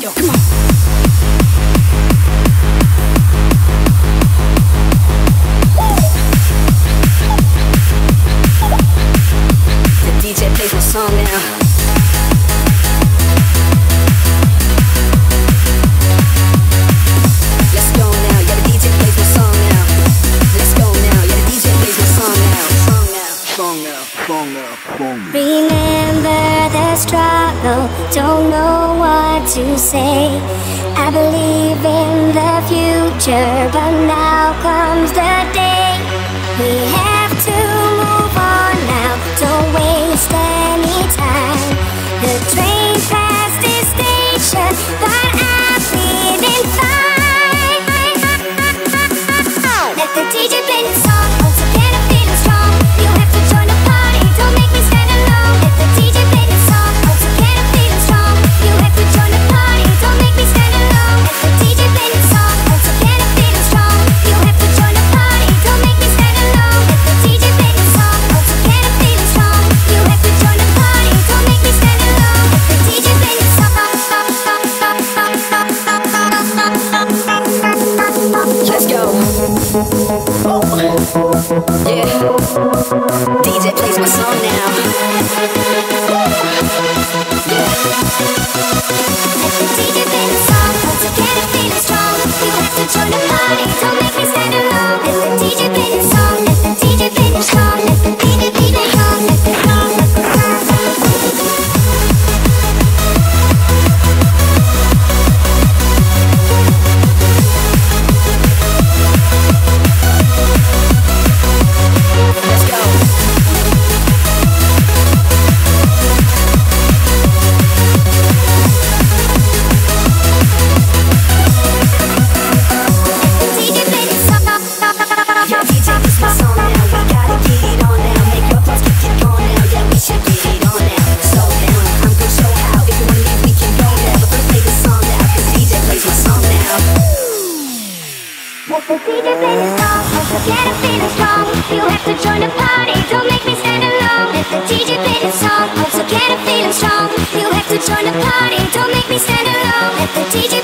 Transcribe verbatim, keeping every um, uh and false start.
go. Come on. The D J plays my song now. Remember the struggle, don't know what to say. I believe in the future, but now comes the day. We have to move on now, don't waste any time. The train passed this station, but I'm feeling fine. Let the D J play the song, once again I'm feeling strong. You have to join the party, don't make me stand alone. Let the D J play the song, once again I'm feeling strong. You have to join the party, don't make me stand alone. Let the D J play the song, once again I'm feeling strong. You have to join the party, don't make me stand alone. Let the D J play the song, once again I'm feeling strong. You have to join the party, don't make me stand alone. Let the D J play the song. Let's go. Oh. Yeah. D J plays my song now. Yeah. Let the D J play the song, once again I'm feeling strong. You have to join the party, don't make me stand alone. Let the D J play the song, let the D J play the song, let the D J play the song, let the song, let the song. Let's go. D J play the song. Yeah, D J plays my song now. We gotta get it on now. Make your thoughts get it on now. Yeah, we should get it on now. Slow down, I'm gonna show how. If you wanna leave, we can go now. But first play the song now, 'cause D J plays my song now. Let the D J play the song, once again I'm feeling strong. You have to join the party, don't make me stand alone. Let the D J play the song, once again I'm feeling strong. You have to join the party, don't make me stand alone. Let the D J